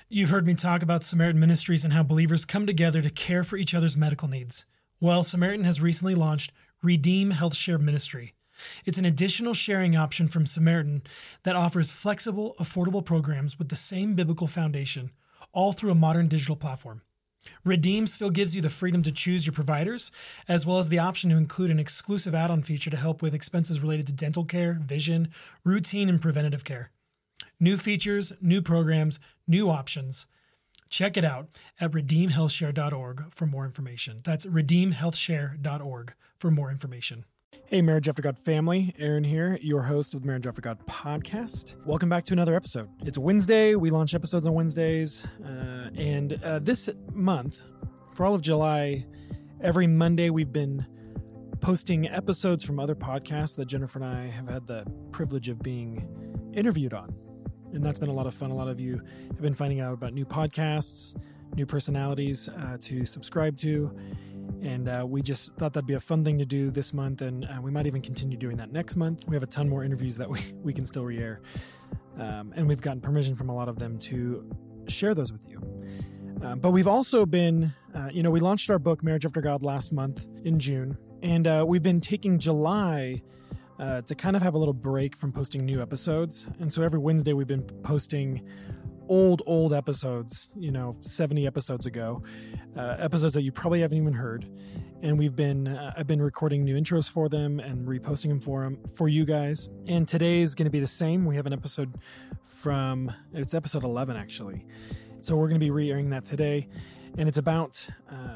You've heard me talk about Samaritan Ministries and how believers come together to care for each other's medical needs. Well, Samaritan has recently launched Redeem Health Share Ministry. It's an additional sharing option from Samaritan that offers flexible, affordable programs with the same biblical foundation, all through a modern digital platform. Redeem still gives you the freedom to choose your providers, as well as the option to include an exclusive add-on feature to help with expenses related to dental care, vision, routine, and preventative care. New features, new programs, new options. Check it out at redeemhealthshare.org for more information. That's redeemhealthshare.org for more information. Hey, Marriage After God family, Aaron here, your host of the Marriage After God podcast. Welcome back to another episode. It's Wednesday. We launch episodes on Wednesdays. And this month, for all of July, every Monday we've been posting episodes from other podcasts that Jennifer and I have had the privilege of being interviewed on. And that's been a lot of fun. A lot of you have been finding out about new podcasts, new personalities to subscribe to. And we just thought that'd be a fun thing to do this month. And we might even continue doing that next month. We have a ton more interviews that we can still re-air. And we've gotten permission from a lot of them to share those with you. But we've also been, we launched our book, Marriage After God, last month in June. And we've been taking July to kind of have a little break from posting new episodes. And so every Wednesday we've been posting old episodes, 70 episodes ago, episodes that you probably haven't even heard. And I've been recording new intros for them and reposting them for you guys. And today is going to be the same. We have an episode it's episode 11 actually. So we're going to be re-airing that today. And it's about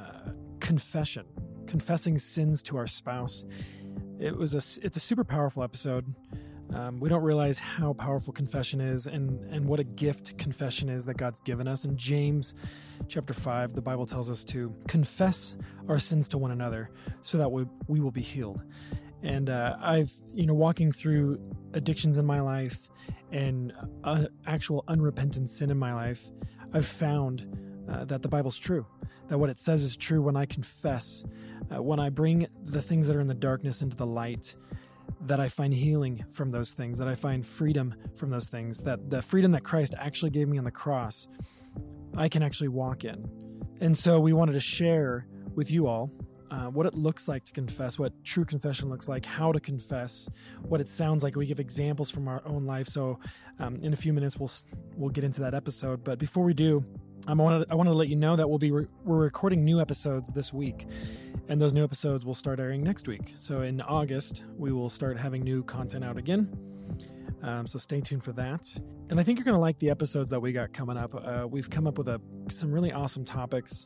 confessing sins to our spouse. It's a super powerful episode. We don't realize how powerful confession is and what a gift confession is that God's given us. In James chapter 5, the Bible tells us to confess our sins to one another so that we will be healed. And I've, walking through addictions in my life and actual unrepentant sin in my life, I've found that the Bible's true, that what it says is true when I confess, when I bring the things that are in the darkness into the light, that I find healing from those things, that I find freedom from those things, that the freedom that Christ actually gave me on the cross, I can actually walk in. And so we wanted to share with you all what it looks like to confess, what true confession looks like, how to confess, what it sounds like. We give examples from our own life. So in a few minutes, we'll get into that episode. But before we do, I wanted to let you know that we're recording new episodes this week, and those new episodes will start airing next week. So in August, we will start having new content out again. So stay tuned for that. And I think you're going to like the episodes that we got coming up. We've come up with some really awesome topics.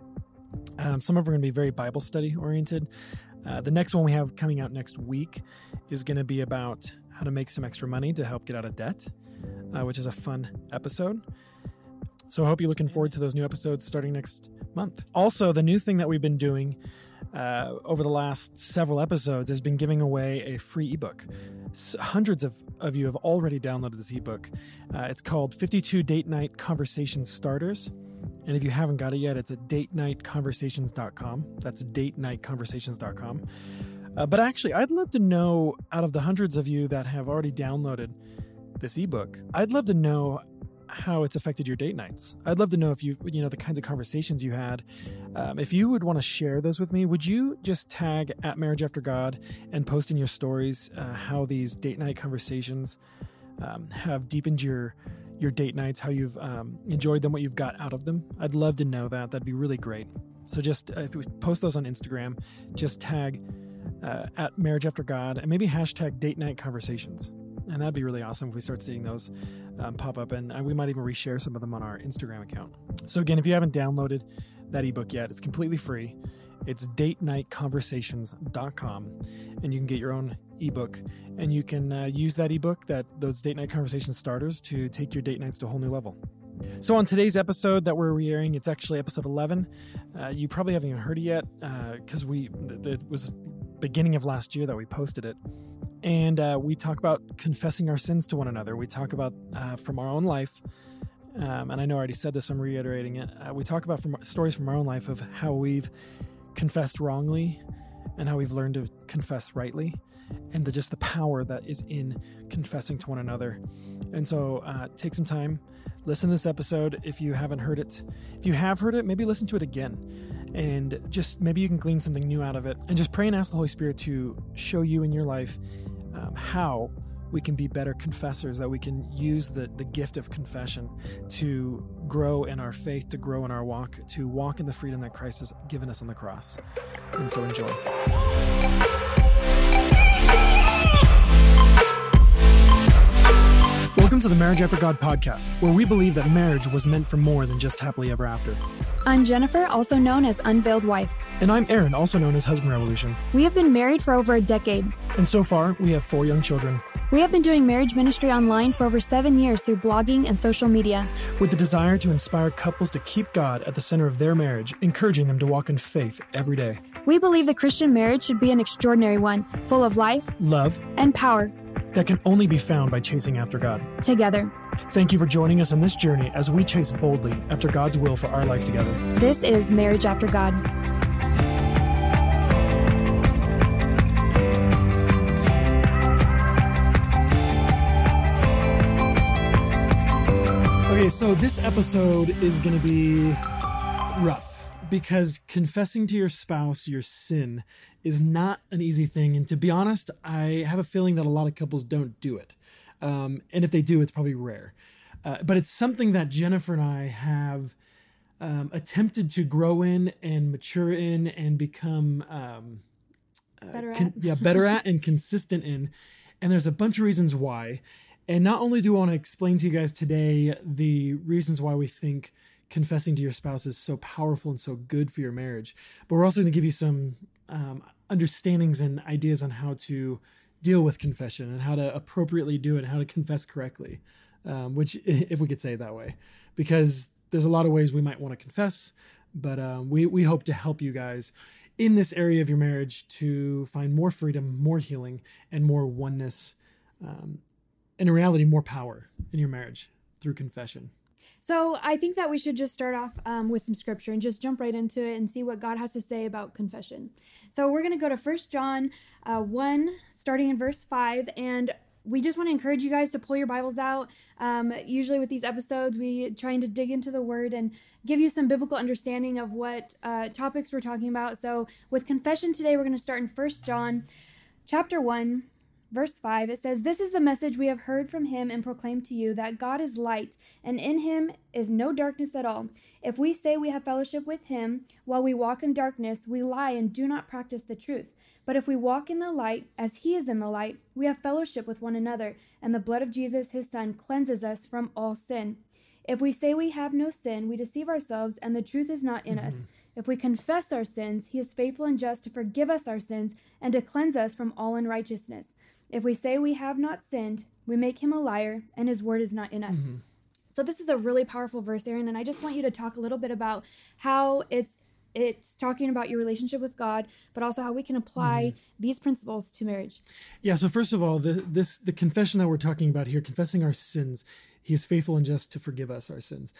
Some of them are going to be very Bible study oriented. The next one we have coming out next week is going to be about how to make some extra money to help get out of debt, which is a fun episode. So I hope you're looking forward to those new episodes starting next month. Also, the new thing that we've been doing over the last several episodes has been giving away a free ebook. Hundreds of you have already downloaded this ebook. It's called 52 Date Night Conversation Starters. And if you haven't got it yet, it's at datenightconversations.com. That's datenightconversations.com. But actually, I'd love to know, out of the hundreds of you that have already downloaded this ebook, I'd love to know how it's affected your date nights. I'd love to know if the kinds of conversations you had. If you would want to share those with me, would you just tag at Marriage After God and post in your stories how these date night conversations have deepened your date nights, how you've enjoyed them, what you've got out of them? I'd love to know that. That'd be really great. So just if we post those on Instagram, just tag at Marriage After God and maybe hashtag Date Night Conversations. And that'd be really awesome if we start seeing those pop up. And we might even reshare some of them on our Instagram account. So again, if you haven't downloaded that ebook yet, it's completely free. It's datenightconversations.com. And you can get your own ebook. And you can use that ebook, those date night conversation starters, to take your date nights to a whole new level. So on today's episode that we're re-airing, it's actually episode 11. You probably haven't even heard it yet because it was beginning of last year that we posted it. And we talk about confessing our sins to one another. We talk about from our own life, and I know I already said this, so I'm reiterating it. We talk about stories from our own life of how we've confessed wrongly and how we've learned to confess rightly, and just the power that is in confessing to one another. And so take some time listen to this episode if you haven't heard it. If you have heard it, maybe listen to it again. And just maybe you can glean something new out of it. And just pray and ask the Holy Spirit to show you in your life how we can be better confessors, that we can use the gift of confession to grow in our faith, to grow in our walk, to walk in the freedom that Christ has given us on the cross. And so enjoy. Welcome to the Marriage After God podcast, where we believe that marriage was meant for more than just happily ever after. I'm Jennifer, also known as Unveiled Wife. And I'm Aaron, also known as Husband Revolution. We have been married for over a decade. And so far, we have 4 young children. We have been doing marriage ministry online for over 7 years through blogging and social media. With the desire to inspire couples to keep God at the center of their marriage, encouraging them to walk in faith every day. We believe the Christian marriage should be an extraordinary one, full of life, love, and power. That can only be found by chasing after God. Together. Thank you for joining us on this journey as we chase boldly after God's will for our life together. This is Marriage After God. Okay, so this episode is going to be rough because confessing to your spouse your sin is not an easy thing. And to be honest, I have a feeling that a lot of couples don't do it. And if they do, it's probably rare. But it's something that Jennifer and I have attempted to grow in and mature in and become better at and consistent in. And there's a bunch of reasons why. And not only do I want to explain to you guys today the reasons why we think confessing to your spouse is so powerful and so good for your marriage, but we're also going to give you some understandings and ideas on how to deal with confession and how to appropriately do it and how to confess correctly, which, if we could say it that way, because there's a lot of ways we might want to confess, but we hope to help you guys in this area of your marriage to find more freedom, more healing, and more oneness, and in reality, more power in your marriage through confession. So I think that we should just start off with some scripture and just jump right into it and see what God has to say about confession. So we're going to go to 1 John 1, starting in verse 5, and we just want to encourage you guys to pull your Bibles out. Usually with these episodes, we trying to dig into the Word and give you some biblical understanding of what topics we're talking about. So with confession today, we're going to start in 1 John chapter 1, Verse 5, it says, "This is the message we have heard from him and proclaimed to you, that God is light, and in him is no darkness at all. If we say we have fellowship with him while we walk in darkness, we lie and do not practice the truth. But if we walk in the light, as he is in the light, we have fellowship with one another, and the blood of Jesus, his son, cleanses us from all sin. If we say we have no sin, we deceive ourselves, and the truth is not in us. If we confess our sins, he is faithful and just to forgive us our sins and to cleanse us from all unrighteousness. If we say we have not sinned, we make him a liar, and his word is not in us." So this is a really powerful verse, Aaron, and I just want you to talk a little bit about how it's talking about your relationship with God, but also how we can apply these principles to marriage. Yeah, so first of all, the confession that we're talking about here, confessing our sins, he is faithful and just to forgive us our sins.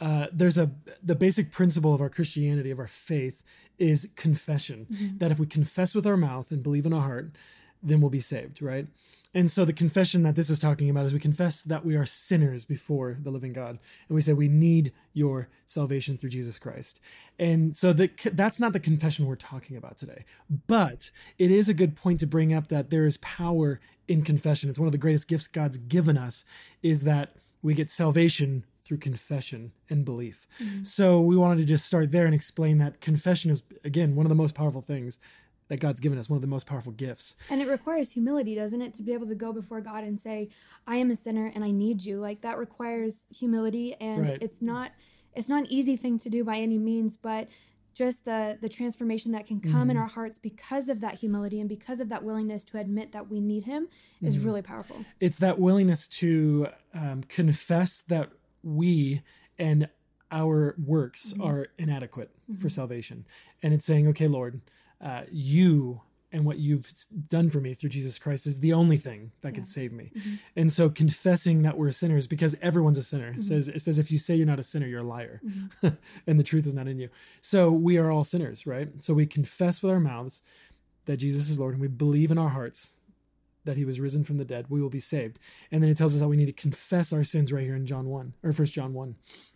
The basic principle of our Christianity, of our faith, is confession. That if we confess with our mouth and believe in our heart, then we'll be saved, right? And so the confession that this is talking about is we confess that we are sinners before the living God. And we say we need your salvation through Jesus Christ. And so that's not the confession we're talking about today. But it is a good point to bring up that there is power in confession. It's one of the greatest gifts God's given us, is that we get salvation through confession and belief. So we wanted to just start there and explain that confession is, again, one of the most powerful things that God's given us, one of the most powerful gifts. And it requires humility, doesn't it? To be able to go before God and say, I am a sinner and I need you. Like, that requires humility, and it's not an easy thing to do by any means, but just the transformation that can come in our hearts because of that humility and because of that willingness to admit that we need him is really powerful. It's that willingness to confess that we and our works are inadequate for salvation. And it's saying, okay, Lord, you and what you've done for me through Jesus Christ is the only thing that can save me. And so confessing that we're sinners, because everyone's a sinner. It says, if you say you're not a sinner, you're a liar. And the truth is not in you. So we are all sinners, right? So we confess with our mouths that Jesus is Lord, and we believe in our hearts that he was risen from the dead, we will be saved. And then it tells us that we need to confess our sins right here in John 1 or 1 John 1.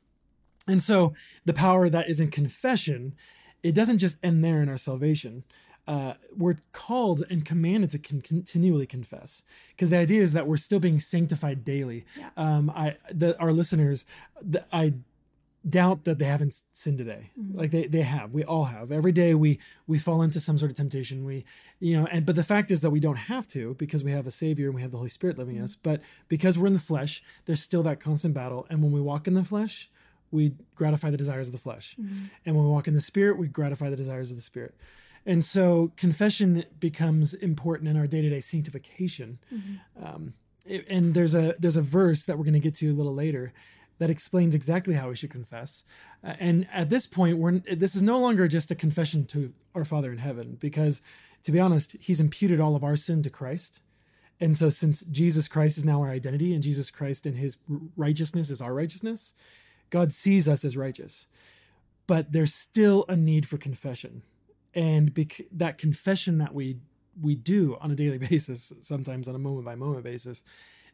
And so the power that is in confession, it doesn't just end there in our salvation. We're called and commanded to continually confess, because the idea is that we're still being sanctified daily. Yeah. Our listeners, I doubt that they haven't sinned today. Mm-hmm. Like they have. We all have. Every day we fall into some sort of temptation. But the fact is that we don't have to, because we have a Savior and we have the Holy Spirit living in us. But because we're in the flesh, there's still that constant battle. And when we walk in the flesh, we gratify the desires of the flesh. Mm-hmm. And when we walk in the Spirit, we gratify the desires of the Spirit. And so confession becomes important in our day-to-day sanctification. Mm-hmm. And there's a verse that we're going to get to a little later that explains exactly how we should confess. And at this point, this is no longer just a confession to our Father in heaven, because, to be honest, he's imputed all of our sin to Christ. And so since Jesus Christ is now our identity, and Jesus Christ and his righteousness is our righteousness, God sees us as righteous. But there's still a need for confession. And that confession that we do on a daily basis, sometimes on a moment-by-moment basis,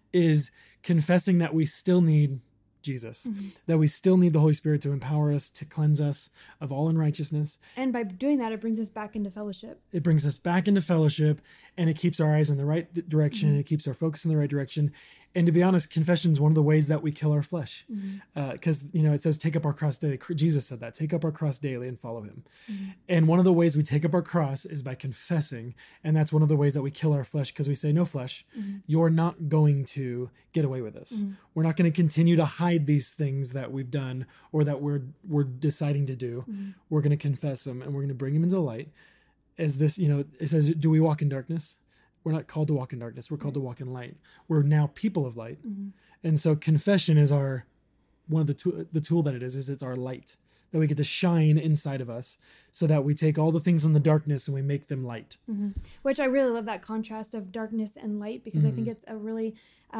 is confessing that we still need Jesus, mm-hmm. that we still need the Holy Spirit to empower us, to cleanse us of all unrighteousness. And by doing that, it brings us back into fellowship. It brings us back into fellowship, and it keeps our eyes in the right direction, mm-hmm. and it keeps our focus in the right direction. And to be honest, confession is one of the ways that we kill our flesh. Because, it says, take up our cross daily. Jesus said that, take up our cross daily and follow him. Mm-hmm. And one of the ways we take up our cross is by confessing. And that's one of the ways that we kill our flesh, because we say, no, flesh, mm-hmm. you're not going to get away with this. Mm-hmm. We're not going to continue to hide these things that we've done or that we're deciding to do. Mm-hmm. We're going to confess them, and we're going to bring them into the light. As this, it says, do we walk in darkness? We're not called to walk in darkness. We're called to walk in light. We're now people of light. Mm-hmm. And so confession is one of the tool that it is it's our light that we get to shine inside of us, so that we take all the things in the darkness and we make them light. Mm-hmm. Which I really love, that contrast of darkness and light, because mm-hmm. I think it's a really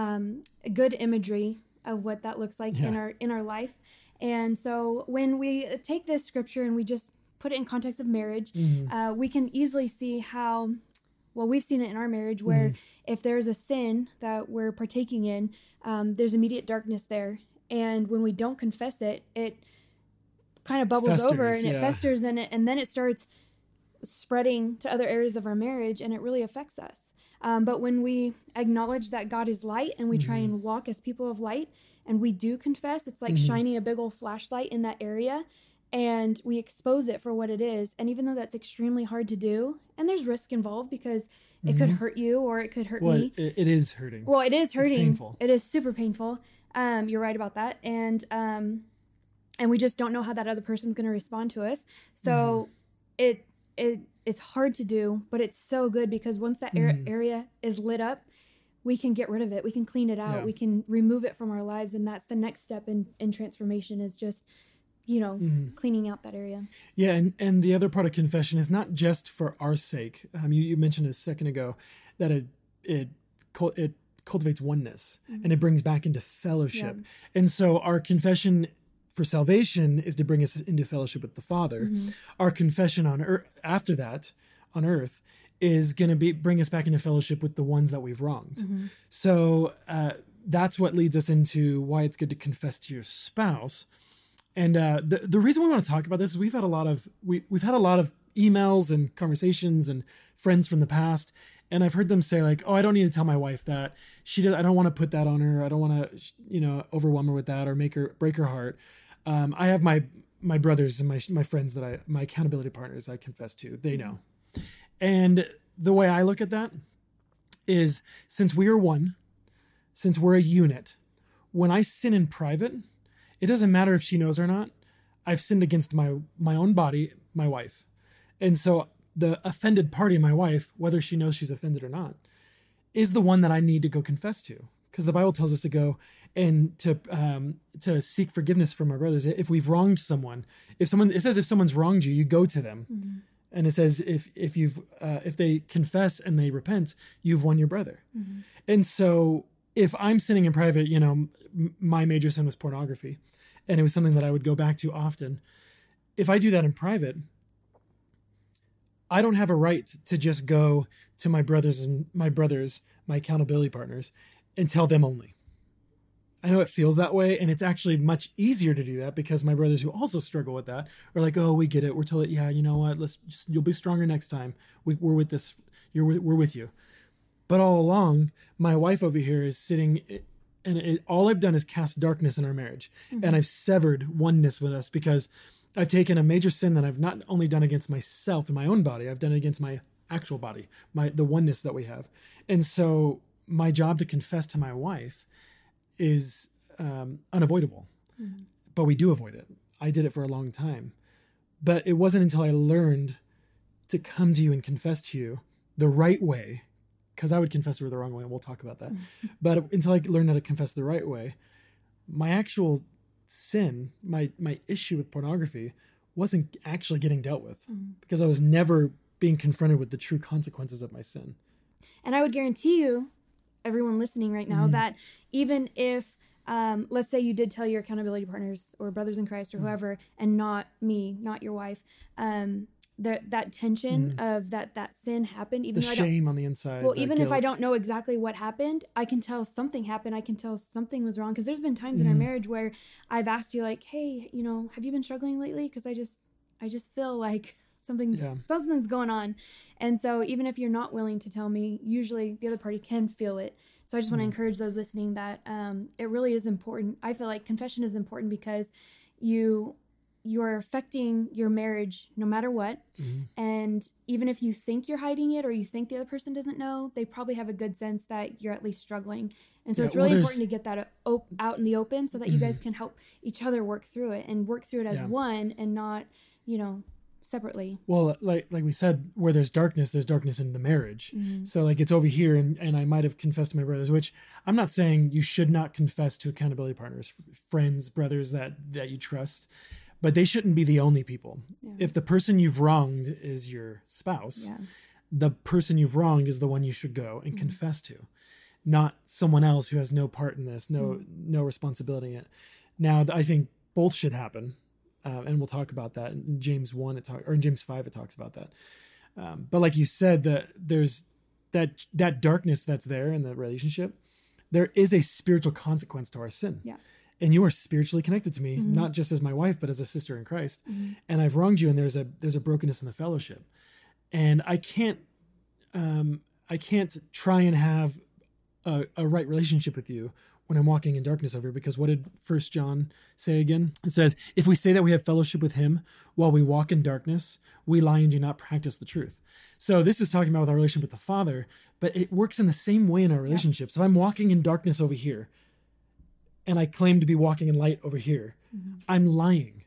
a good imagery of what that looks like in our life. And so when we take this scripture and we just put it in context of marriage, mm-hmm. We can easily see how, well, we've seen it in our marriage, where mm-hmm. if there's a sin that we're partaking in, there's immediate darkness there. And when we don't confess it, it kind of bubbles over, and it festers in it. And then it starts spreading to other areas of our marriage, and it really affects us. But when we acknowledge that God is light, and we mm-hmm. try and walk as people of light, and we do confess, it's like mm-hmm. shining a big old flashlight in that area, and we expose it for what it is. And even though that's extremely hard to do, and there's risk involved, because it mm-hmm. could hurt you or it could hurt me. It is hurting. Well, it is hurting. It's painful. It is super painful. You're right about that. And we just don't know how that other person's going to respond to us. So mm-hmm. it's hard to do, but it's so good, because once that mm-hmm. area is lit up, we can get rid of it. We can clean it out. Yeah. We can remove it from our lives. And that's the next step in transformation, is just mm-hmm. cleaning out that area. Yeah, and the other part of confession is not just for our sake. You mentioned a second ago that it cultivates oneness, mm-hmm. and it brings back into fellowship. Yeah. And so our confession for salvation is to bring us into fellowship with the Father. Mm-hmm. Our confession on earth, after that, on earth, is going to bring us back into fellowship with the ones that we've wronged. Mm-hmm. So that's what leads us into why it's good to confess to your spouse. And the reason we want to talk about this is we've had a lot of emails and conversations and friends from the past, and I've heard them say, like, "Oh, I don't need to tell my wife that. I don't want to put that on her. I don't want to, overwhelm her with that or break her heart. I have my brothers and my friends my accountability partners I confess to. They know." And the way I look at that is, since we are one, since we're a unit, when I sin in private, it doesn't matter if she knows or not. I've sinned against my own body, my wife. And so the offended party, my wife, whether she knows she's offended or not, is the one that I need to go confess to. Because the Bible tells us to go and to seek forgiveness from our brothers. If we've wronged someone, it says if someone's wronged you, you go to them. Mm-hmm. And it says if they confess and they repent, you've won your brother. Mm-hmm. And so if I'm sinning in private, my major sin was pornography, and it was something that I would go back to often. If I do that in private, I don't have a right to just go to my brothers, my accountability partners and tell them only. I know it feels that way, and it's actually much easier to do that because my brothers who also struggle with that are like, "Oh, we get it. We're told, yeah, you know what? You'll be stronger next time. We're with this. We're with you." But all along, my wife over here is sitting, and all I've done is cast darkness in our marriage, and I've severed oneness with us because I've taken a major sin that I've not only done against myself and my own body, I've done it against my actual body, the oneness that we have, and so my job to confess to my wife is unavoidable, but we do avoid it. I did it for a long time, but it wasn't until I learned to come to you and confess to you the right way, because I would confess her the wrong way, and we'll talk about that. But until I learned how to confess the right way, my actual sin, my issue with pornography wasn't actually getting dealt with because I was never being confronted with the true consequences of my sin. And I would guarantee you, everyone listening right now, that even if, let's say you did tell your accountability partners or brothers in Christ or whoever, and not me, not your wife, that tension of that sin happened, even the though shame on the inside. Well, even guilt. if I don't know exactly what happened, I can tell something happened. I can tell something was wrong. Because there's been times in our marriage where I've asked you, like, "Hey, have you been struggling lately? Because I just feel like something's going on." And so even if you're not willing to tell me, usually the other party can feel it. So I just want to encourage those listening that it really is important. I feel like confession is important because you're affecting your marriage no matter what. And even if you think you're hiding it or you think the other person doesn't know, they probably have a good sense that you're at least struggling. And so it's really important to get that out in the open so that you guys can help each other work through it and work through it as one and not, separately. Well, like we said, where there's darkness in the marriage. So like it's over here, and I might have confessed to my brothers, which I'm not saying you should not confess to accountability partners, friends, brothers that you trust, but they shouldn't be the only people. If the person you've wronged is your spouse, the person you've wronged is the one you should go and confess to, not someone else who has no part in this, no responsibility in it. Now, I think both should happen. And we'll talk about that in James 1, or in James 5, it talks about that. But like you said, there's that darkness that's there in the relationship. There is a spiritual consequence to our sin. Yeah. And you are spiritually connected to me, not just as my wife, but as a sister in Christ. And I've wronged you, and there's a brokenness in the fellowship. And I can't try and have a right relationship with you when I'm walking in darkness over here, because what did 1 John say again? It says, if we say that we have fellowship with him while we walk in darkness, we lie and do not practice the truth. So this is talking about with our relationship with the Father, but it works in the same way in our relationships. If I'm walking in darkness over here and I claim to be walking in light over here, I'm lying.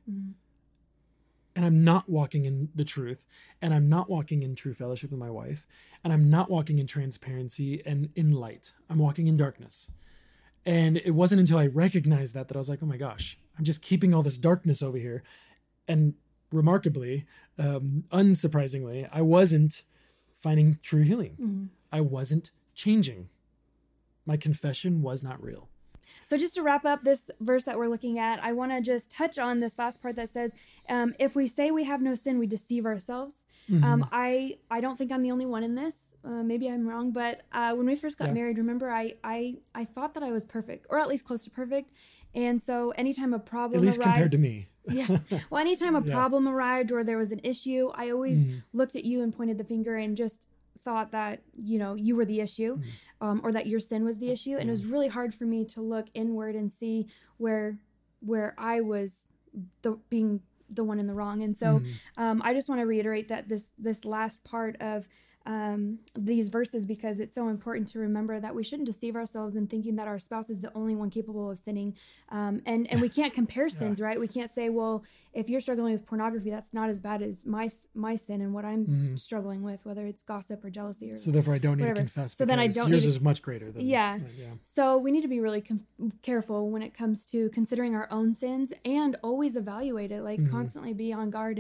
And I'm not walking in the truth, and I'm not walking in true fellowship with my wife, and I'm not walking in transparency and in light. I'm walking in darkness. And it wasn't until I recognized that I was like, oh my gosh, I'm just keeping all this darkness over here. And remarkably, unsurprisingly, I wasn't finding true healing. I wasn't changing. My confession was not real. So just to wrap up this verse that we're looking at, I want to just touch on this last part that says, if we say we have no sin, we deceive ourselves. I don't think I'm the only one in this. Maybe I'm wrong, but when we first got married, remember, I thought that I was perfect, or at least close to perfect. And so anytime a problem at least arrived, compared to me. Well, anytime a problem arrived or there was an issue, I always looked at you and pointed the finger and just thought that, you were the issue, or that your sin was the issue. And it was really hard for me to look inward and see where I was being the one in the wrong. And so I just want to reiterate that this last part of these verses, because it's so important to remember that we shouldn't deceive ourselves in thinking that our spouse is the only one capable of sinning. And we can't compare sins, right? We can't say, well, if you're struggling with pornography, that's not as bad as my sin and what I'm struggling with, whether it's gossip or jealousy or so therefore I don't need to confess, so then I don't yours is much greater than So we need to be really careful when it comes to considering our own sins, and always evaluate it, like constantly be on guard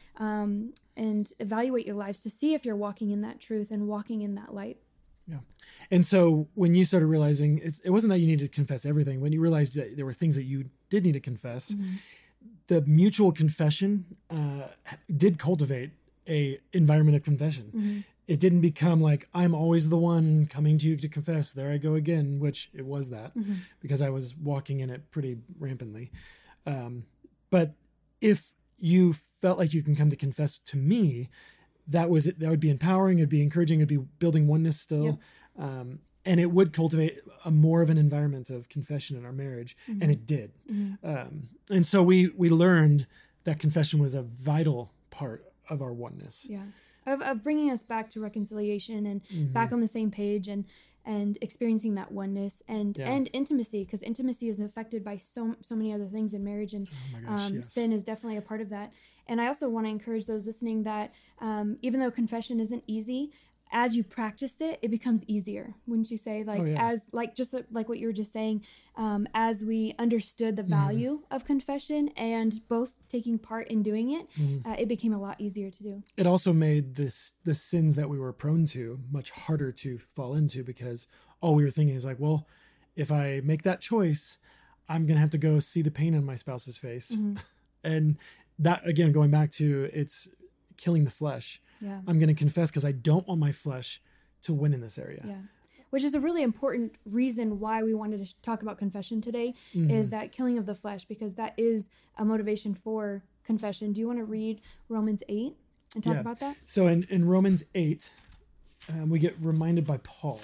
and evaluate your lives to see if you're walking in that truth and walking in that light. Yeah. And so when you started realizing it wasn't that you needed to confess everything, when you realized that there were things that you did need to confess, the mutual confession did cultivate a environment of confession. it didn't become like, I'm always the one coming to you to confess. There I go again, which it was that because I was walking in it pretty rampantly. But if you felt like you can come to confess to me, that would be empowering. It'd be encouraging. It'd be building oneness still. Yep. And it would cultivate more of an environment of confession in our marriage. And it did. And so we learned that confession was a vital part of our oneness. Yeah. Of bringing us back to reconciliation and back on the same page and experiencing that oneness and intimacy, because intimacy is affected by so many other things in marriage, and sin is definitely a part of that. And I also want to encourage those listening that even though confession isn't easy, as you practice it, it becomes easier. Wouldn't you say? As just like what you were just saying, as we understood the value of confession and both taking part in doing it, it became a lot easier to do. It also made the sins that we were prone to much harder to fall into, because all we were thinking is like, well, if I make that choice, I'm going to have to go see the pain on my spouse's face. And that, again, going back to it's killing the flesh. Yeah. I'm going to confess because I don't want my flesh to win in this area. Yeah. Which is a really important reason why we wanted to talk about confession today, is that killing of the flesh, because that is a motivation for confession. Do you want to read Romans 8 and talk about that? So in Romans 8, we get reminded by Paul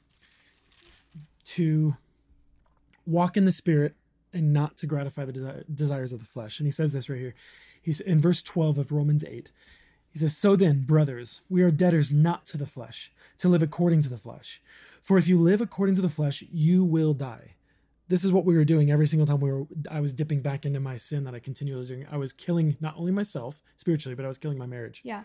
to walk in the Spirit and not to gratify the desires of the flesh. And he says this right here. He's in verse 12 of Romans 8. He says, "So then, brothers, we are debtors not to the flesh, to live according to the flesh. For if you live according to the flesh, you will die." This is what we were doing every single time I was dipping back into my sin that I continually was doing. I was killing not only myself spiritually, but I was killing my marriage. Yeah.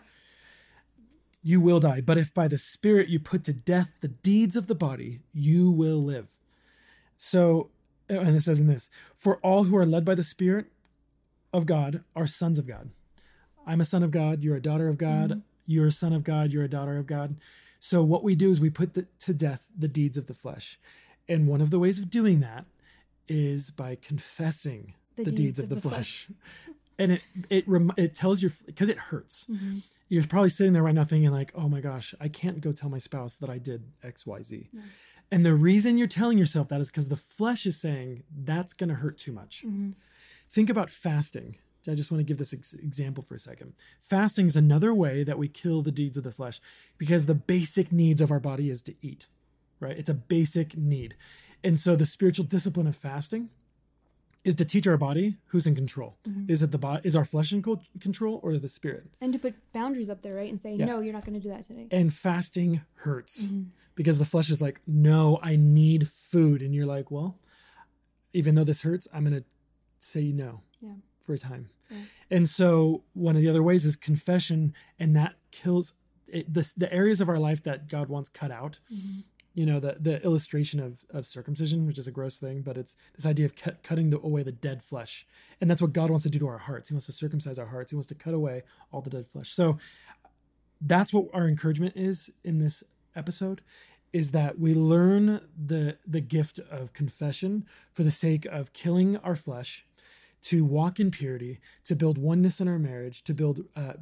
You will die. But if by the Spirit you put to death the deeds of the body, you will live. So, and it says in this, "For all who are led by the Spirit of God are sons of God." I'm a son of God. You're a daughter of God. You're a son of God. You're a daughter of God. So what we do is we put to death the deeds of the flesh. And one of the ways of doing that is by confessing the deeds of the flesh. And it tells you, because it hurts. You're probably sitting there right now thinking like, oh my gosh, I can't go tell my spouse that I did X, Y, Z. Yeah. And the reason you're telling yourself that is because the flesh is saying that's going to hurt too much. Think about fasting. I just want to give this example for a second. Fasting is another way that we kill the deeds of the flesh, because the basic needs of our body is to eat, right? It's a basic need. And so the spiritual discipline of fasting is to teach our body who's in control. Is our flesh in control, or the Spirit? And to put boundaries up there, right? And say, no, you're not going to do that today. And fasting hurts because the flesh is like, no, I need food. And you're like, well, even though this hurts, I'm going to say no. Yeah. For a time. Yeah. And so one of the other ways is confession, and that kills the areas of our life that God wants cut out. You know, the illustration of circumcision, which is a gross thing, but it's this idea of cutting away the dead flesh. And that's what God wants to do to our hearts. He wants to circumcise our hearts. He wants to cut away all the dead flesh. So that's what our encouragement is in this episode, is that we learn the gift of confession for the sake of killing our flesh, to walk in purity, to build oneness in our marriage, to build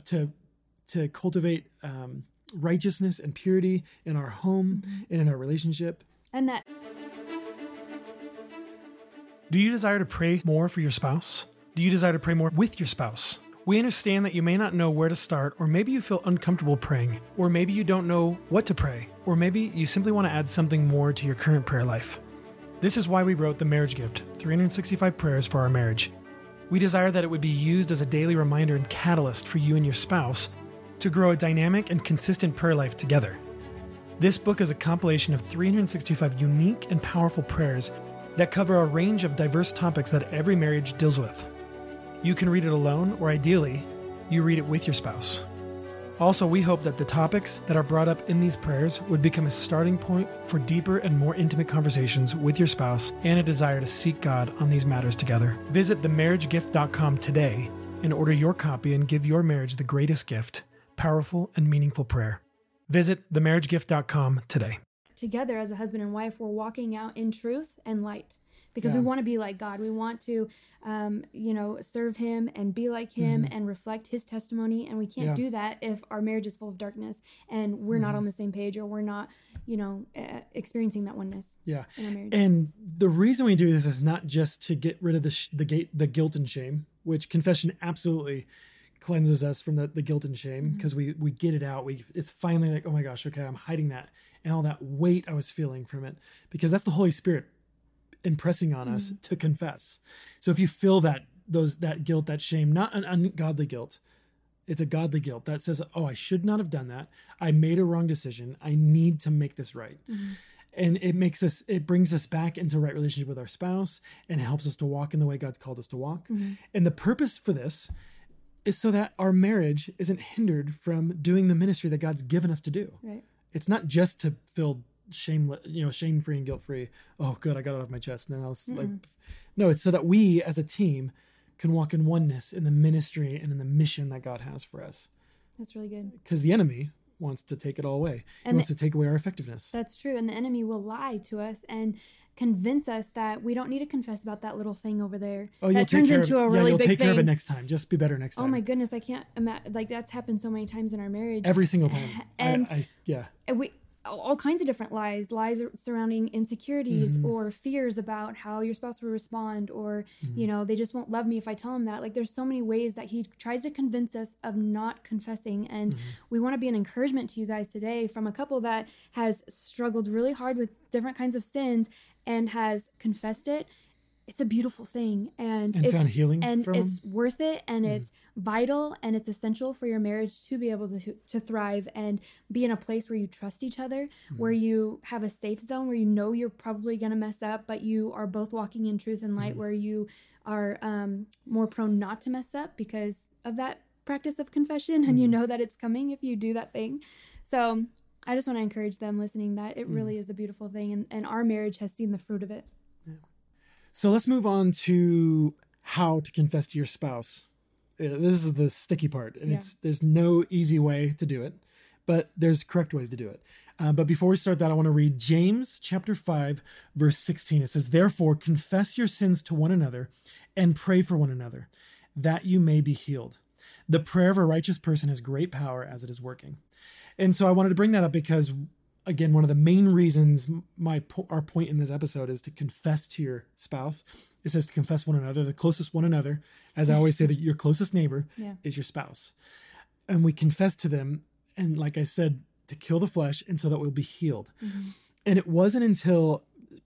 to cultivate righteousness and purity in our home and in our relationship. And that. Do you desire to pray more for your spouse? Do you desire to pray more with your spouse? We understand that you may not know where to start, or maybe you feel uncomfortable praying, or maybe you don't know what to pray, or maybe you simply want to add something more to your current prayer life. This is why we wrote The Marriage Gift, 365 Prayers for Our Marriage. We desire that it would be used as a daily reminder and catalyst for you and your spouse to grow a dynamic and consistent prayer life together. This book is a compilation of 365 unique and powerful prayers that cover a range of diverse topics that every marriage deals with. You can read it alone, or ideally, you read it with your spouse. Also, we hope that the topics that are brought up in these prayers would become a starting point for deeper and more intimate conversations with your spouse and a desire to seek God on these matters together. Visit themarriagegift.com today and order your copy and give your marriage the greatest gift, powerful and meaningful prayer. Visit themarriagegift.com today. Together as a husband and wife, we're walking out in truth and light. because Yeah. we want to be like God. We want to, serve him and be like him and reflect his testimony. And we can't Yeah. do that if our marriage is full of darkness and we're not on the same page, or we're not, experiencing that oneness Yeah. in our marriage. And the reason we do this is not just to get rid of the guilt and shame, which confession absolutely cleanses us from the guilt and shame, because we get it out. It's finally like, oh my gosh, okay, I'm hiding that and all that weight I was feeling from it, because that's the Holy Spirit impressing on us to confess. So if you feel that guilt, that shame, not an ungodly guilt, it's a godly guilt that says, oh, I should not have done that. I made a wrong decision. I need to make this right. And it brings us back into right relationship with our spouse, and it helps us to walk in the way God's called us to walk. And the purpose for this is so that our marriage isn't hindered from doing the ministry that God's given us to do. Right. It's not just to feel shame-free and guilt-free. Oh, good, I got it off my chest. And no, it's so that we as a team can walk in oneness in the ministry and in the mission that God has for us. That's really good. Because the enemy wants to take it all away. He wants to take away our effectiveness. That's true. And the enemy will lie to us and convince us that we don't need to confess about that little thing over there. Oh, that turns into a really you'll big take care of it thing. next time. Just be better next time. Oh my goodness, I can't imagine. Like, that's happened so many times in our marriage. Every single time. And yeah. we all kinds of different lies surrounding insecurities or fears about how your spouse will respond, or they just won't love me if I tell him that. Like, there's so many ways that he tries to convince us of not confessing, and we want to be an encouragement to you guys today from a couple that has struggled really hard with different kinds of sins and has confessed it. It's a beautiful thing, and it's found healing and from it's worth it, and it's vital, and it's essential for your marriage to be able to thrive and be in a place where you trust each other, where you have a safe zone, where you're probably going to mess up, but you are both walking in truth and light, where you are more prone not to mess up because of that practice of confession, and you know that it's coming if you do that thing. So I just want to encourage them listening that it really is a beautiful thing, and our marriage has seen the fruit of it. So let's move on to how to confess to your spouse. This is the sticky part, and there's no easy way to do it, but there's correct ways to do it. But before we start that, I want to read James chapter 5, verse 16. It says, "Therefore, confess your sins to one another and pray for one another, that you may be healed. The prayer of a righteous person has great power as it is working." And so I wanted to bring that up because, again, one of the main reasons our point in this episode is to confess to your spouse. It says to confess one another, the closest one another. As I always say, that your closest neighbor is your spouse. And we confess to them, and like I said, to kill the flesh, and so that we'll be healed. And it wasn't until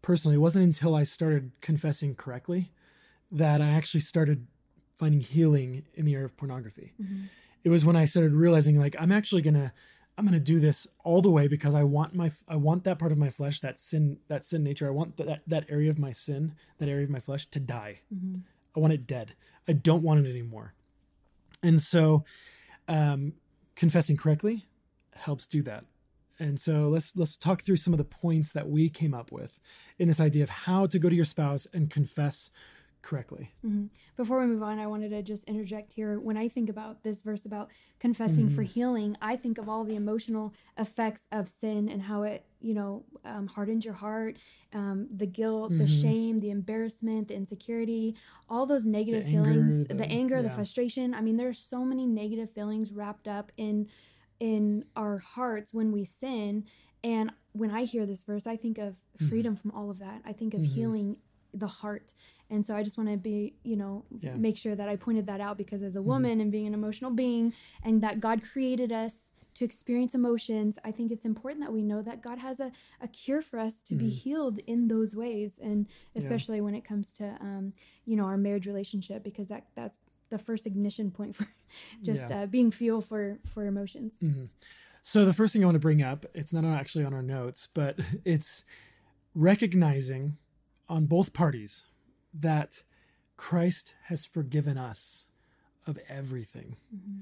I started confessing correctly that I actually started finding healing in the area of pornography. It was when I started realizing, like, I'm going to do this all the way because I want that part of my flesh, that sin nature. I want that area of my sin, that area of my flesh to die. I want it dead. I don't want it anymore. And so, confessing correctly helps do that. And so let's talk through some of the points that we came up with in this idea of how to go to your spouse and confess correctly. Before we move on, I wanted to just interject here. When I think about this verse about confessing for healing, I think of all the emotional effects of sin and how it, hardens your heart, the guilt, the shame, the embarrassment, the insecurity, all those negative feelings, the anger, the frustration. I mean, there's so many negative feelings wrapped up in our hearts when we sin. And when I hear this verse, I think of freedom from all of that. I think of healing the heart. And so I just want to be, make sure that I pointed that out, because as a woman and being an emotional being, and that God created us to experience emotions, I think it's important that we know that God has a cure for us to be healed in those ways. And especially when it comes to, our marriage relationship, because that's the first ignition point for just being fuel for emotions. So the first thing I want to bring up, it's not actually on our notes, but it's recognizing on both parties that Christ has forgiven us of everything.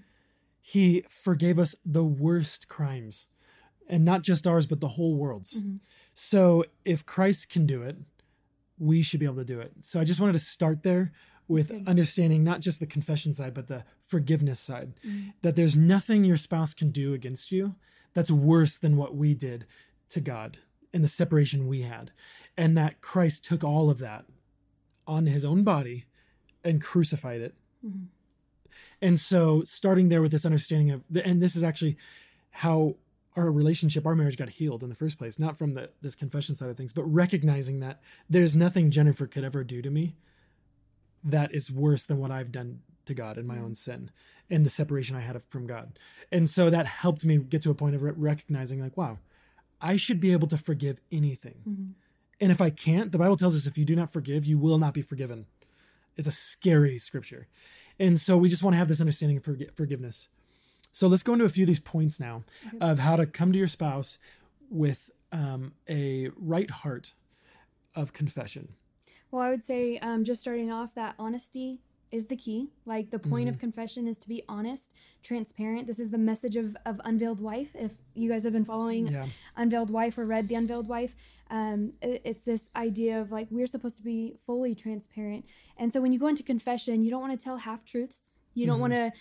He forgave us the worst crimes, and not just ours, but the whole world's. So if Christ can do it, we should be able to do it. So I just wanted to start there with understanding not just the confession side, but the forgiveness side, that there's nothing your spouse can do against you that's worse than what we did to God and the separation we had. And that Christ took all of that on his own body and crucified it. And so starting there with this understanding of, and this is actually how our relationship, our marriage got healed in the first place, not from this confession side of things, but recognizing that there's nothing Jennifer could ever do to me that is worse than what I've done to God in my own sin and the separation I had from God. And so that helped me get to a point of recognizing like, wow, I should be able to forgive anything. And if I can't, the Bible tells us if you do not forgive, you will not be forgiven. It's a scary scripture. And so we just want to have this understanding of forgiveness. So let's go into a few of these points now of how to come to your spouse with a right heart of confession. Well, I would say just starting off, that honesty is the key. Like the point of confession is to be honest, transparent. This is the message of Unveiled Wife. If you guys have been following Unveiled Wife or read The Unveiled Wife, it's this idea of like we're supposed to be fully transparent. And so when you go into confession, you don't want to tell half truths. You don't want to,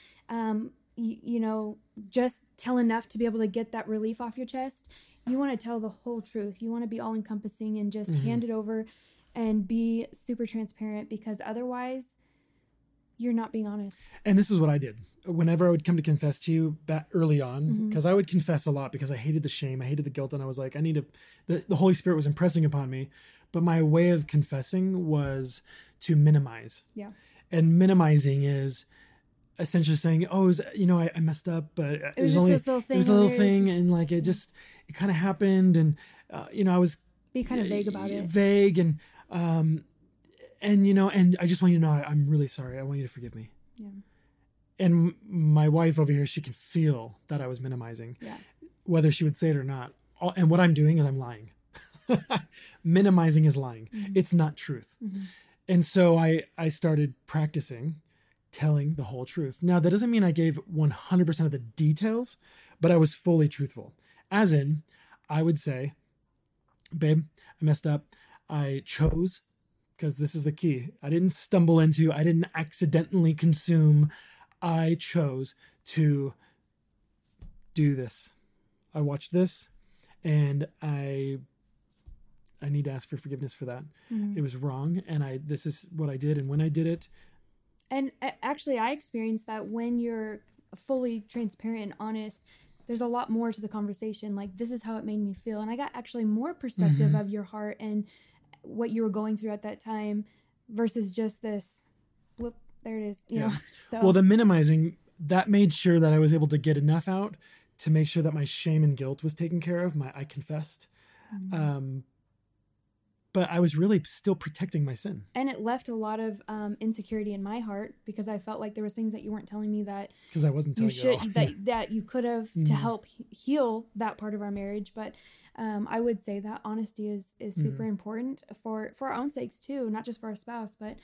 just tell enough to be able to get that relief off your chest. You want to tell the whole truth. You want to be all encompassing and just hand it over and be super transparent, because otherwise you're not being honest. And this is what I did. Whenever I would come to confess to you back early on, because I would confess a lot because I hated the shame, I hated the guilt, and I was like, the Holy Spirit was impressing upon me. But my way of confessing was to minimize. Yeah. And minimizing is essentially saying, oh, I messed up, but it was only this little thing. It was a little thing, and like it kind of happened, and I was be kind of vague about it. Vague and and I just want you to know I'm really sorry. I want you to forgive me. Yeah. And my wife over here, she can feel that I was minimizing, whether she would say it or not. And what I'm doing is I'm lying. Minimizing is lying. It's not truth. And so I started practicing telling the whole truth. Now, that doesn't mean I gave 100% of the details, but I was fully truthful. As in, I would say, babe, I messed up. I chose, because this is the key. I didn't stumble into, I didn't accidentally consume. I chose to do this. I watched this, and I need to ask for forgiveness for that. It was wrong, and this is what I did, and when I did it. And actually, I experienced that when you're fully transparent and honest, there's a lot more to the conversation. Like, this is how it made me feel. And I got actually more perspective of your heart and what you were going through at that time versus just this, whoop, there it is, you know. So. Well, the minimizing, that made sure that I was able to get enough out to make sure that my shame and guilt was taken care of. I confessed. But I was really still protecting my sin. And it left a lot of insecurity in my heart, because I felt like there was things that you weren't telling me that because I wasn't telling you that you could have to help heal that part of our marriage. But I would say that honesty is super important for our own sakes too, not just for our spouse. But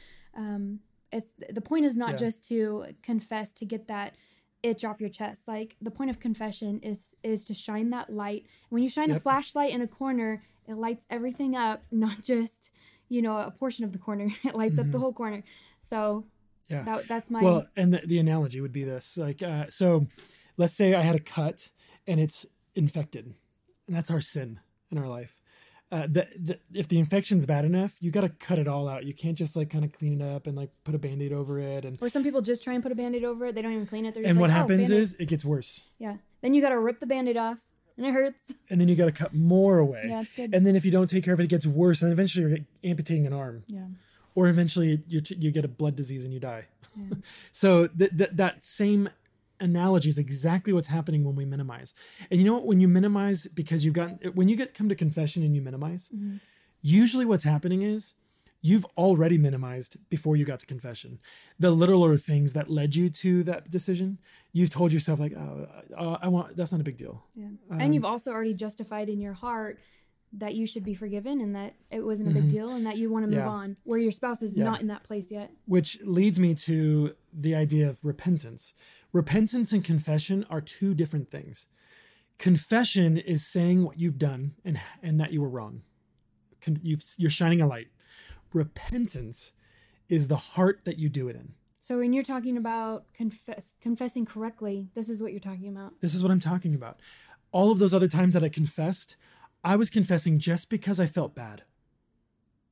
the point is not just to confess to get that itch off your chest. Like, the point of confession is to shine that light. When you shine a flashlight in a corner, it lights everything up, not just, a portion of the corner. It lights up the whole corner. So that's my... Well, and the analogy would be this. Like, so let's say I had a cut and it's infected. And that's our sin in our life. If the infection's bad enough, you got to cut it all out. You can't just kind of clean it up and put a Band-Aid over it. Or some people just try and put a Band-Aid over it. They don't even clean it. And what happens is it gets worse. Yeah. Then you got to rip the Band-Aid off. And it hurts. And then you got to cut more away. Yeah, it's good. And then if you don't take care of it, it gets worse. And eventually you're amputating an arm. Yeah. Or eventually you get a blood disease and you die. Yeah. So that same analogy is exactly what's happening when we minimize. And you know what? When you minimize, because when you come to confession and you minimize, usually what's happening is you've already minimized before you got to confession. The littler things that led you to that decision, you've told yourself that's not a big deal. Yeah. And you've also already justified in your heart that you should be forgiven and that it wasn't a big deal and that you want to move on, where your spouse is not in that place yet. Which leads me to the idea of repentance. Repentance and confession are two different things. Confession is saying what you've done and that you were wrong. You're shining a light. Repentance is the heart that you do it in. So when you're talking about confessing correctly, this is what you're talking about. This is what I'm talking about. All of those other times that I confessed, I was confessing just because I felt bad.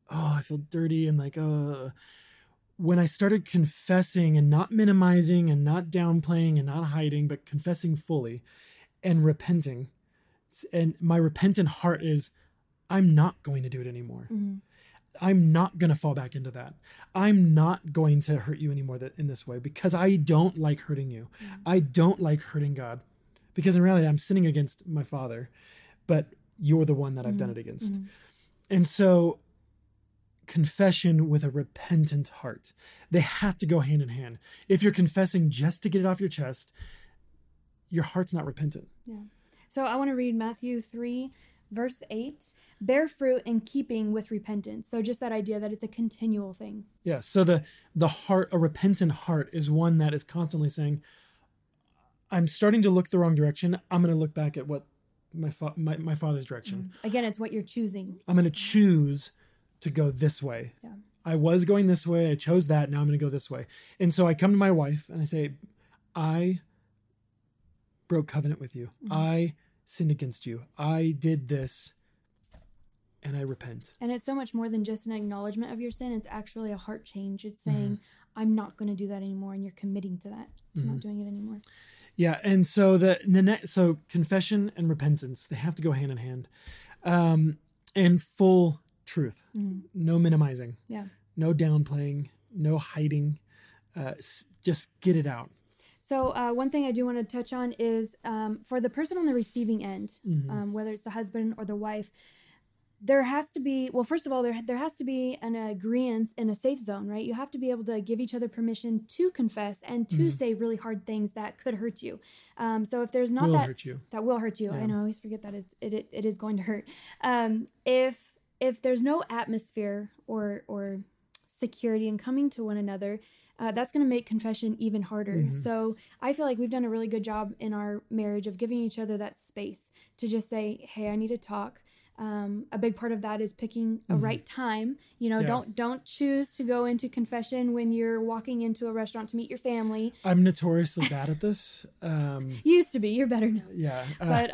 oh, I feel dirty and like, when I started confessing and not minimizing and not downplaying and not hiding, but confessing fully and repenting, and my repentant heart is, I'm not going to do it anymore. Mm-hmm. I'm not going to fall back into that. I'm not going to hurt you anymore in this way because I don't like hurting you. Mm-hmm. I don't like hurting God because in reality, I'm sinning against my Father, but you're the one that I've done it against. Mm-hmm. And so confession with a repentant heart, they have to go hand in hand. If you're confessing just to get it off your chest, your heart's not repentant. Yeah. So I want to read Matthew 3, verse 8. Bear fruit in keeping with repentance. So just that idea that it's a continual thing. Yeah. So the heart, a repentant heart, is one that is constantly saying, I'm starting to look the wrong direction. I'm going to look back at what my Father's direction. Again, it's what you're choosing. I'm going to choose to go this way. Yeah. I was going this way. I chose that. Now I'm going to go this way. And so I come to my wife and I say, I broke covenant with you. Mm-hmm. I sinned against you. I did this and I repent. And it's so much more than just an acknowledgement of your sin. It's actually a heart change. It's saying, I'm not going to do that anymore. And you're committing to that, to not doing it anymore. Yeah. And so so confession and repentance, they have to go hand in hand. And full truth, no minimizing, no downplaying, no hiding, just get it out. So one thing I do want to touch on is for the person on the receiving end, whether it's the husband or the wife, there has to be, well, first of all, there has to be an agreement in a safe zone, right? You have to be able to give each other permission to confess and to say really hard things that could hurt you. So if there's not that will hurt you. Yeah. And I always forget that it is going to hurt. If there's no atmosphere or security in coming to one another, that's going to make confession even harder. So I feel like we've done a really good job in our marriage of giving each other that space to just say, hey, I need to talk. A big part of that is picking a right time. Don't choose to go into confession when you're walking into a restaurant to meet your family. I'm notoriously bad at this. You used to be. You're better now. Yeah. But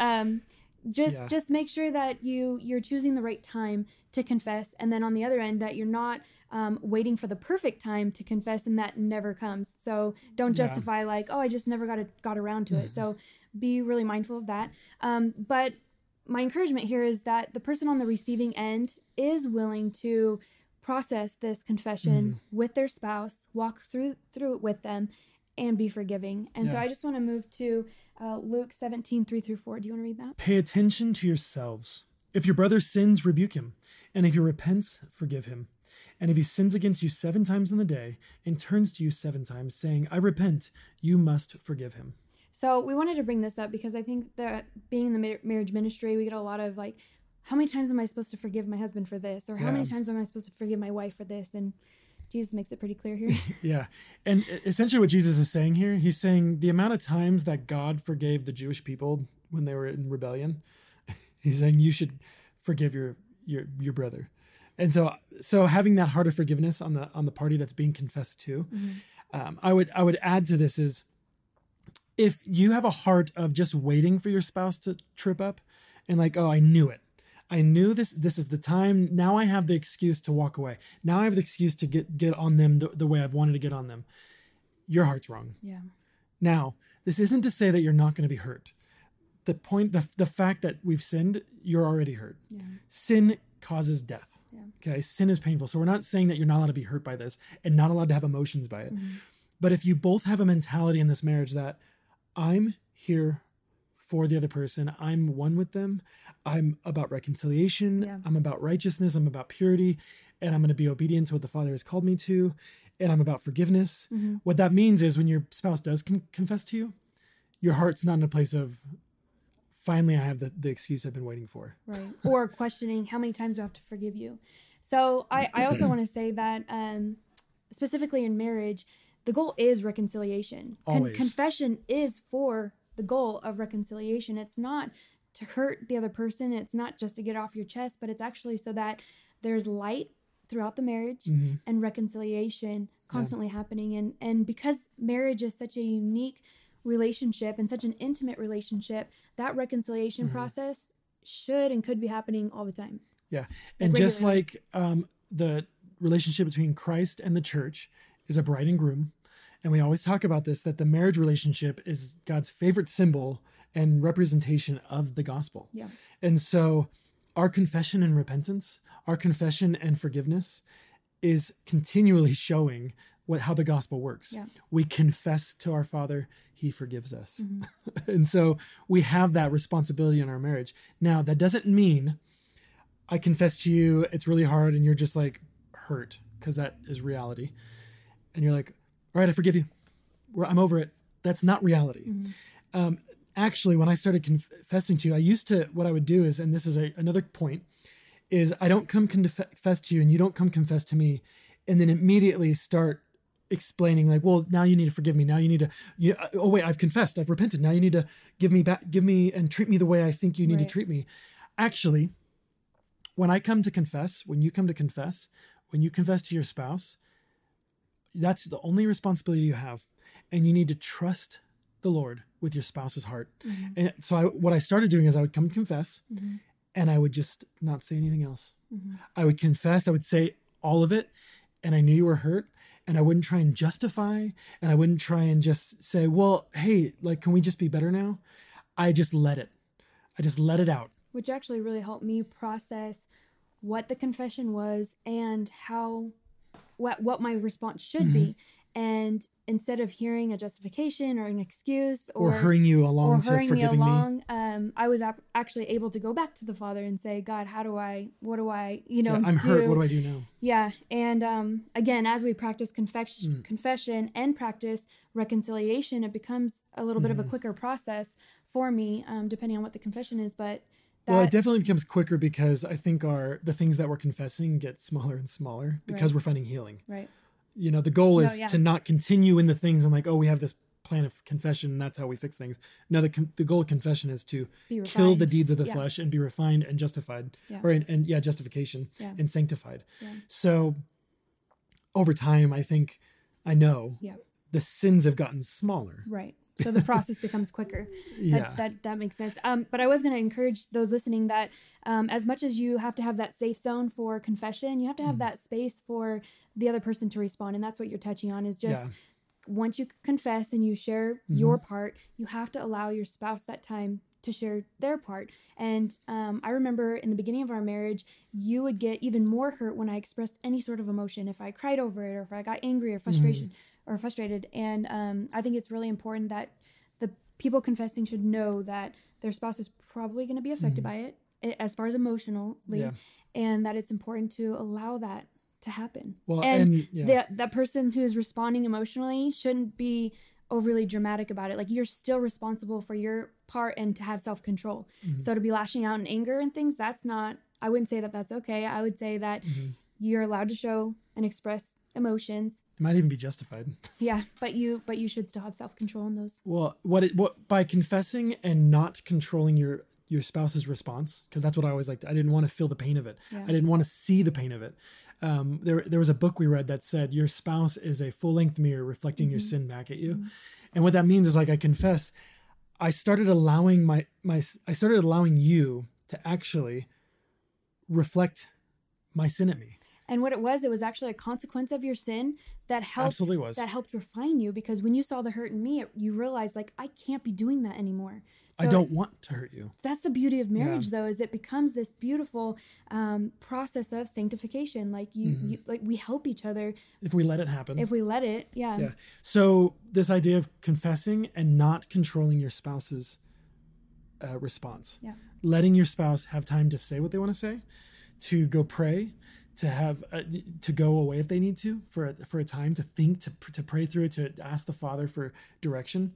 just make sure that you're choosing the right time to confess, and then on the other end that you're not waiting for the perfect time to confess, and that never comes. So don't justify like, oh, I just never got around to it. So be really mindful of that. But my encouragement here is that the person on the receiving end is willing to process this confession with their spouse, walk through it with them, and be forgiving. And so I just want to move to Luke 17, 3-4. Do you want to read that? Pay attention to yourselves. If your brother sins, rebuke him. And if he repents, forgive him. And if he sins against you 7 times in the day and turns to you 7 times, saying, I repent, you must forgive him. So we wanted to bring this up because I think that being in the marriage ministry, we get a lot of like, how many times am I supposed to forgive my husband for this? Or how many times am I supposed to forgive my wife for this? And Jesus makes it pretty clear here. Yeah. And essentially what Jesus is saying here, he's saying the amount of times that God forgave the Jewish people when they were in rebellion, he's saying you should forgive your brother. And so having that heart of forgiveness on the party that's being confessed to, I would add to this is, if you have a heart of just waiting for your spouse to trip up and like, oh, I knew it. I knew this is the time. Now I have the excuse to walk away. Now I have the excuse to get on them the way I've wanted to get on them. Your heart's wrong. Yeah. Now, this isn't to say that you're not going to be hurt. The fact that we've sinned, you're already hurt. Yeah. Sin causes death. Yeah. Okay. Sin is painful. So we're not saying that you're not allowed to be hurt by this and not allowed to have emotions by it. But if you both have a mentality in this marriage that I'm here for the other person. I'm one with them. I'm about reconciliation. Yeah. I'm about righteousness. I'm about purity. And I'm going to be obedient to what the Father has called me to. And I'm about forgiveness. What that means is when your spouse does confess to you, your heart's not in a place of, finally, I have the excuse I've been waiting for. Right. Or questioning, how many times do I have to forgive you? So I also want to say that specifically in marriage, the goal is reconciliation. Confession is for the goal of reconciliation. It's not to hurt the other person. It's not just to get off your chest, but it's actually so that there's light throughout the marriage and reconciliation constantly happening. And because marriage is such a unique relationship and such an intimate relationship, that reconciliation process should and could be happening all the time. Yeah. And just like the relationship between Christ and the church is a bride and groom. And we always talk about this, that the marriage relationship is God's favorite symbol and representation of the gospel. Yeah. And so our confession and repentance, our confession and forgiveness is continually showing how the gospel works. Yeah. We confess to our Father, he forgives us. And so we have that responsibility in our marriage. Now, that doesn't mean I confess to you, it's really hard, and you're just like hurt, because that is reality. And you're like, all right, I forgive you. I'm over it. That's not reality. Actually, when I started confessing to you, what I would do is, and this is another point, is I don't come confess to you and you don't come confess to me, and then immediately start explaining like, well, now you need to forgive me. Now you need to, oh wait, I've confessed, I've repented. Now you need to give me and treat me the way I think you need to treat me. Actually, when you come to confess to your spouse, that's the only responsibility you have. And you need to trust the Lord with your spouse's heart. And so what I started doing is I would come confess and I would just not say anything else. I would confess, I would say all of it. And I knew you were hurt, and I wouldn't try and justify, and I wouldn't try and just say, well, hey, like, can we just be better now? I just let it out. Which actually really helped me process what the confession was and what my response should be. And instead of hearing a justification or an excuse or hurrying you along to forgiving me, I was actually able to go back to the Father and say, God, what do I, I'm hurt. What do I do now? Yeah. And again, as we practice confession and practice reconciliation, it becomes a little bit of a quicker process for me, depending on what the confession is. But well, it definitely becomes quicker because I think the things that we're confessing get smaller and smaller because we're finding healing. Right. The goal is to not continue in the things and like, oh, we have this plan of confession and that's how we fix things. No, the goal of confession is to kill the deeds of the flesh and be refined and justified, justification and sanctified. Yeah. So over time, I know the sins have gotten smaller. Right. So the process becomes quicker. That makes sense. But I was going to encourage those listening that as much as you have to have that safe zone for confession, you have to have that space for the other person to respond. And that's what you're touching on is just once you confess and you share your part, you have to allow your spouse that time to share their part. And I remember in the beginning of our marriage, you would get even more hurt when I expressed any sort of emotion, if I cried over it or if I got angry or frustrated. And I think it's really important that the people confessing should know that their spouse is probably going to be affected by it as far as emotionally, and that it's important to allow that to happen. Well, and that person who is responding emotionally shouldn't be overly dramatic about it. Like, you're still responsible for your part and to have self-control. So to be lashing out in anger and things, I wouldn't say that that's okay. I would say that you're allowed to show and express emotions. It might even be justified. Yeah, but you should still have self-control in those. Well, by confessing and not controlling your spouse's response, because that's what I always liked. I didn't want to feel the pain of it. Yeah. I didn't want to see the pain of it. There was a book we read that said your spouse is a full-length mirror reflecting your sin back at you. And what that means is, like, I confess, I started allowing you to actually reflect my sin at me. And what it was actually a consequence of your sin that helped refine you, because when you saw the hurt in me, you realized, like, I can't be doing that anymore. So I don't want to hurt you. That's the beauty of marriage, though, is it becomes this beautiful process of sanctification. Like like we help each other if we let it happen. If we let it, yeah. So this idea of confessing and not controlling your spouse's response, letting your spouse have time to say what they want to say, to go pray, to have to go away if they need to for a time to think, to pray through it, to ask the Father for direction,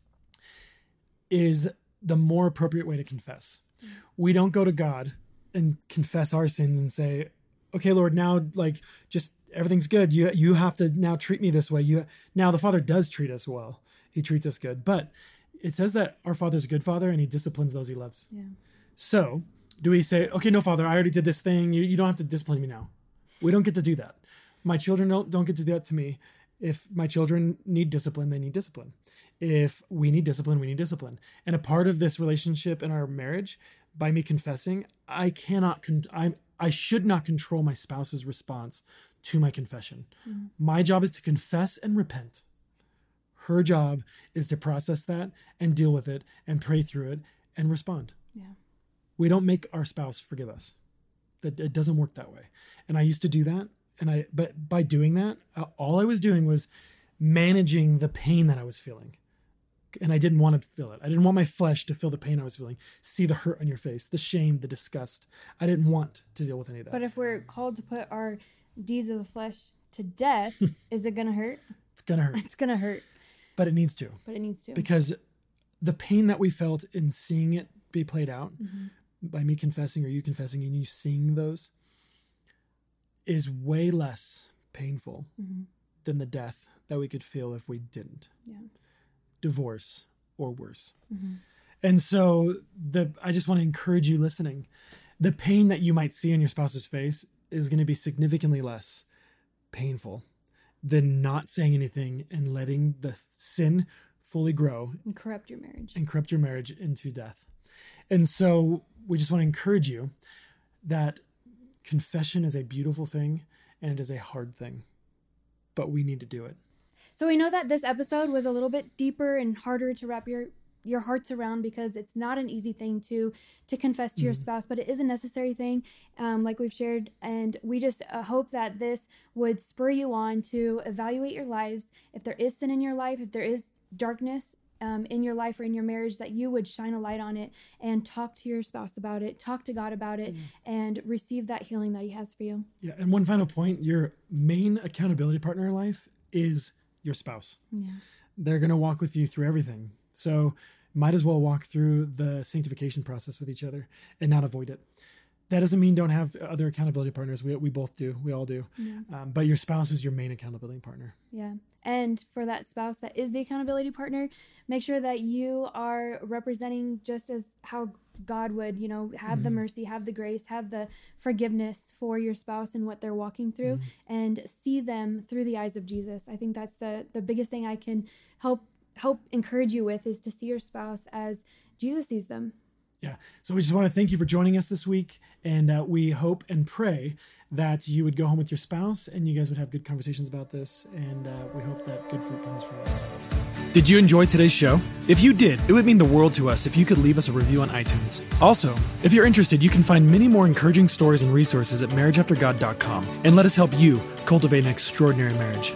is the more appropriate way to confess. We don't go to God and confess our sins and say, okay, Lord, now, like, just everything's good. You have to now treat me this way. Now the Father does treat us well. He treats us good, but it says that our Father's a good Father and he disciplines those he loves. Yeah. So do we say, okay, no, Father, I already did this thing. You don't have to discipline me now. We don't get to do that. My children don't get to do that to me. If my children need discipline, they need discipline. If we need discipline, we need discipline. And a part of this relationship in our marriage by me confessing, I should not control my spouse's response to my confession. Mm-hmm. My job is to confess and repent. Her job is to process that and deal with it and pray through it and respond. Yeah. We don't make our spouse forgive us. It doesn't work that way. And I used to do that. But by doing that, all I was doing was managing the pain that I was feeling. And I didn't want to feel it. I didn't want my flesh to feel the pain I was feeling, see the hurt on your face, the shame, the disgust. I didn't want to deal with any of that. But if we're called to put our deeds of the flesh to death, is it going to hurt? It's going to hurt. It's going to hurt. But it needs to. But it needs to. Because the pain that we felt in seeing it be played out, by me confessing or you confessing and you seeing those, is way less painful than the death that we could feel if we didn't. Yeah. Divorce or worse. And so I just want to encourage you listening. The pain that you might see on your spouse's face is going to be significantly less painful than not saying anything and letting the sin fully grow and corrupt your marriage into death. And so we just want to encourage you that confession is a beautiful thing and it is a hard thing, but we need to do it. So we know that this episode was a little bit deeper and harder to wrap your hearts around because it's not an easy thing to confess to your spouse, but it is a necessary thing, like we've shared. And we just hope that this would spur you on to evaluate your lives. If there is sin in your life, if there is darkness in your life or in your marriage, that you would shine a light on it and talk to your spouse about it, talk to God about it, and receive that healing that he has for you. Yeah. And one final point, your main accountability partner in life is your spouse. Yeah. They're going to walk with you through everything. So might as well walk through the sanctification process with each other and not avoid it. That doesn't mean don't have other accountability partners. We both do. We all do. Yeah. But your spouse is your main accountability partner. Yeah. And for that spouse that is the accountability partner, make sure that you are representing just as how God would, have the mercy, have the grace, have the forgiveness for your spouse and what they're walking through, and see them through the eyes of Jesus. I think that's the biggest thing I can help encourage you with, is to see your spouse as Jesus sees them. Yeah. So we just want to thank you for joining us this week. And we hope and pray that you would go home with your spouse and you guys would have good conversations about this. And we hope that good fruit comes from this. Did you enjoy today's show? If you did, it would mean the world to us if you could leave us a review on iTunes. Also, if you're interested, you can find many more encouraging stories and resources at marriageaftergod.com, and let us help you cultivate an extraordinary marriage.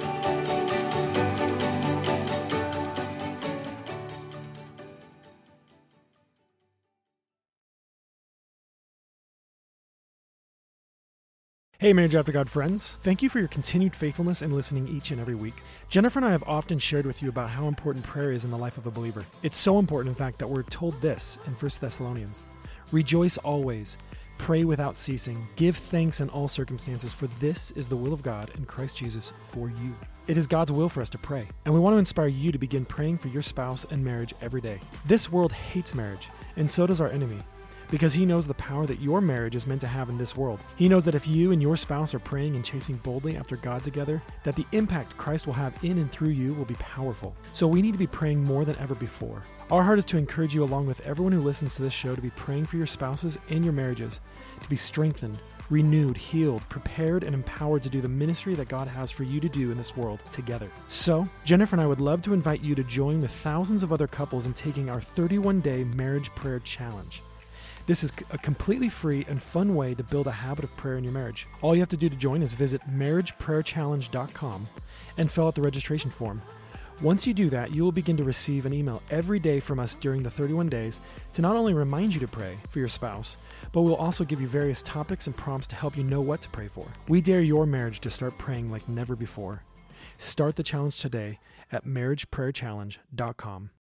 Hey, Marriage After God friends. Thank you for your continued faithfulness and listening each and every week. Jennifer and I have often shared with you about how important prayer is in the life of a believer. It's so important, in fact, that we're told this in 1 Thessalonians. Rejoice always, pray without ceasing, give thanks in all circumstances, for this is the will of God in Christ Jesus for you. It is God's will for us to pray, and we want to inspire you to begin praying for your spouse and marriage every day. This world hates marriage, and so does our enemy, because he knows the power that your marriage is meant to have in this world. He knows that if you and your spouse are praying and chasing boldly after God together, that the impact Christ will have in and through you will be powerful. So we need to be praying more than ever before. Our heart is to encourage you, along with everyone who listens to this show, to be praying for your spouses and your marriages, to be strengthened, renewed, healed, prepared, and empowered to do the ministry that God has for you to do in this world together. So, Jennifer and I would love to invite you to join with thousands of other couples in taking our 31-day marriage prayer challenge. This is a completely free and fun way to build a habit of prayer in your marriage. All you have to do to join is visit marriageprayerchallenge.com and fill out the registration form. Once you do that, you will begin to receive an email every day from us during the 31 days to not only remind you to pray for your spouse, but we'll also give you various topics and prompts to help you know what to pray for. We dare your marriage to start praying like never before. Start the challenge today at marriageprayerchallenge.com.